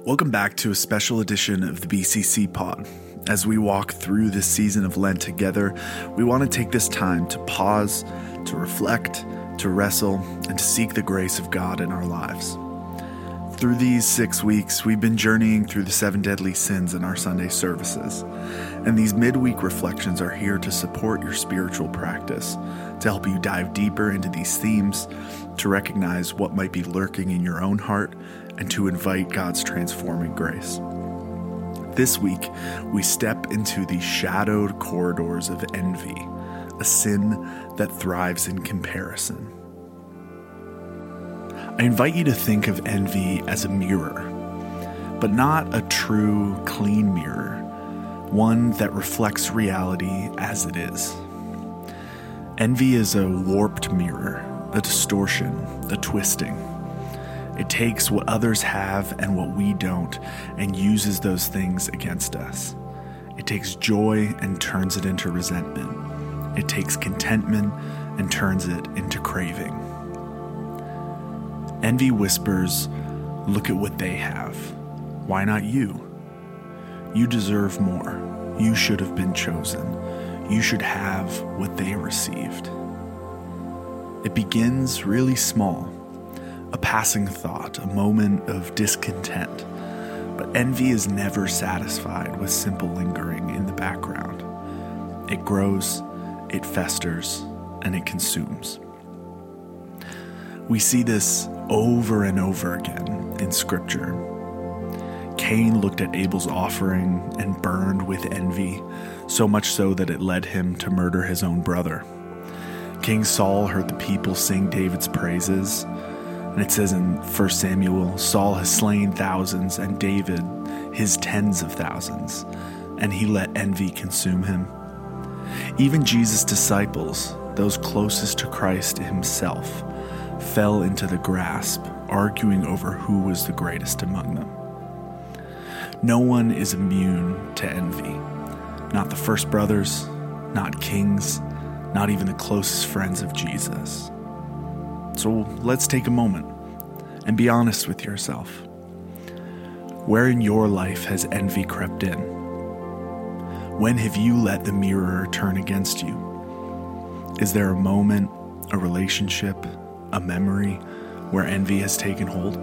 Welcome back to a special edition of the BCC Pod. As we walk through this season of Lent together, we want to take this time to pause, to reflect, to wrestle, and to seek the grace of God in our lives. Through these 6 weeks, we've been journeying through the 7 deadly sins in our Sunday services. And these midweek reflections are here to support your spiritual practice, to help you dive deeper into these themes, to recognize what might be lurking in your own heart, and to invite God's transforming grace. This week, we step into the shadowed corridors of envy, a sin that thrives in comparison. I invite you to think of envy as a mirror, but not a true, clean mirror, one that reflects reality as it is. Envy is a warped mirror, a distortion, a twisting. It takes what others have and what we don't and uses those things against us. It takes joy and turns it into resentment. It takes contentment and turns it into craving. Envy whispers, "Look at what they have. Why not you? You deserve more. You should have been chosen. You should have what they received." It begins really small. A passing thought, a moment of discontent. But envy is never satisfied with simple lingering in the background. It grows, it festers, and it consumes. We see this over and over again in Scripture. Cain looked at Abel's offering and burned with envy, so much so that it led him to murder his own brother. King Saul heard the people sing David's praises, and it says in 1 Samuel, Saul has slain thousands and David his tens of thousands, and he let envy consume him. Even Jesus' disciples, those closest to Christ himself, fell into the grasp, arguing over who was the greatest among them. No one is immune to envy. Not the first brothers, not kings, not even the closest friends of Jesus. So let's take a moment and be honest with yourself. Where in your life has envy crept in? When have you let the mirror turn against you? Is there a moment, a relationship, a memory where envy has taken hold?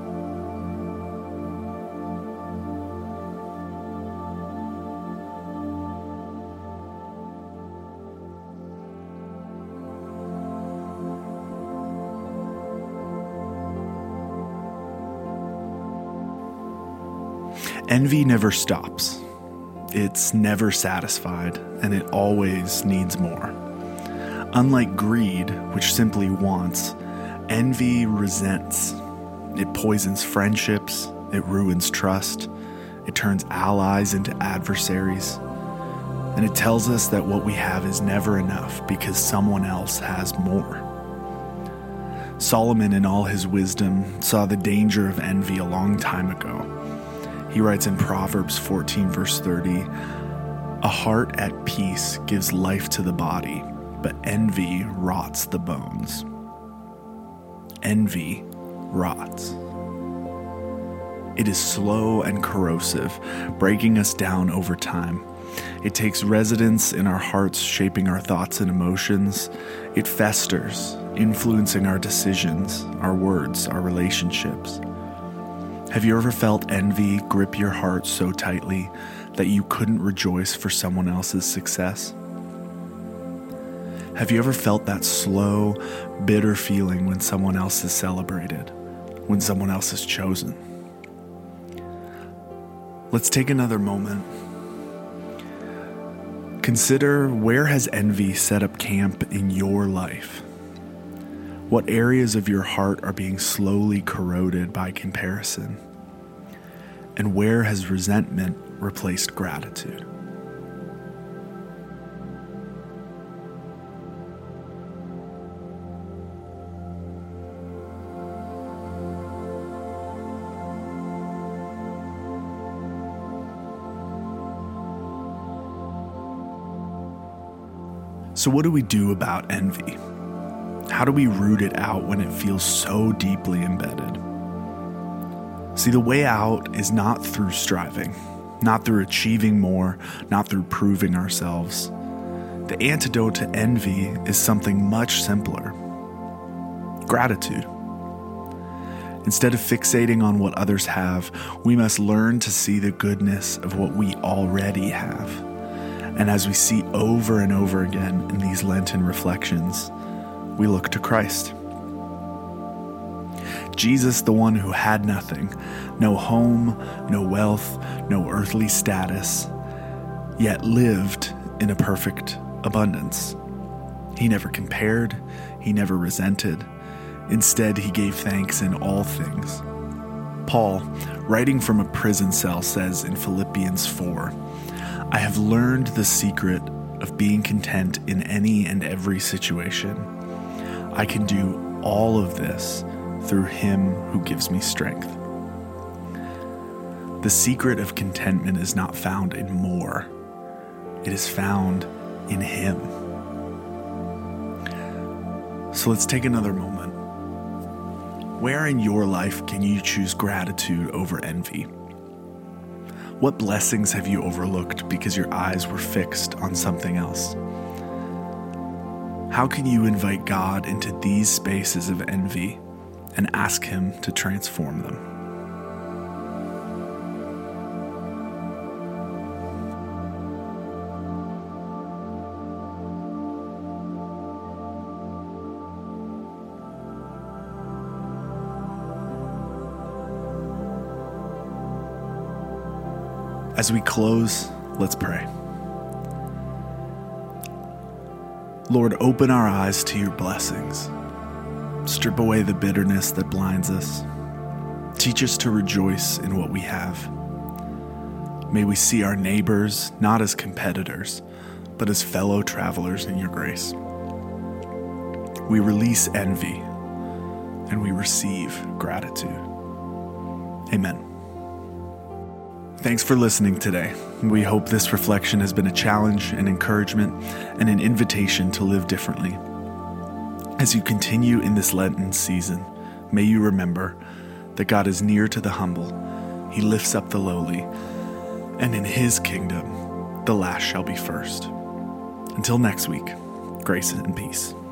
Envy never stops. It's never satisfied, and it always needs more. Unlike greed, which simply wants, envy resents. It poisons friendships, it ruins trust, it turns allies into adversaries, and it tells us that what we have is never enough because someone else has more. Solomon, in all his wisdom, saw the danger of envy a long time ago. He writes in Proverbs 14, verse 30, "A heart at peace gives life to the body, but envy rots the bones." Envy rots. It is slow and corrosive, breaking us down over time. It takes residence in our hearts, shaping our thoughts and emotions. It festers, influencing our decisions, our words, our relationships. Have you ever felt envy grip your heart so tightly that you couldn't rejoice for someone else's success? Have you ever felt that slow, bitter feeling when someone else is celebrated, when someone else is chosen? Let's take another moment. Consider, where has envy set up camp in your life? What areas of your heart are being slowly corroded by comparison? And where has resentment replaced gratitude? So what do we do about envy? How do we root it out when it feels so deeply embedded? See, the way out is not through striving, not through achieving more, not through proving ourselves. The antidote to envy is something much simpler: gratitude. Instead of fixating on what others have, we must learn to see the goodness of what we already have. And as we see over and over again in these Lenten reflections, we look to Christ. Jesus, the one who had nothing, no home, no wealth, no earthly status, yet lived in a perfect abundance. He never compared, he never resented. Instead, he gave thanks in all things. Paul, writing from a prison cell, says in Philippians 4, "I have learned the secret of being content in any and every situation. I can do all of this through him who gives me strength." The secret of contentment is not found in more. It is found in him. So let's take another moment. Where in your life can you choose gratitude over envy? What blessings have you overlooked because your eyes were fixed on something else? How can you invite God into these spaces of envy and ask him to transform them? As we close, let's pray. Lord, open our eyes to your blessings. Strip away the bitterness that blinds us. Teach us to rejoice in what we have. May we see our neighbors not as competitors, but as fellow travelers in your grace. We release envy and we receive gratitude. Amen. Thanks for listening today. We hope this reflection has been a challenge, an encouragement, and an invitation to live differently. As you continue in this Lenten season, may you remember that God is near to the humble. He lifts up the lowly, and in his kingdom, the last shall be first. Until next week, grace and peace.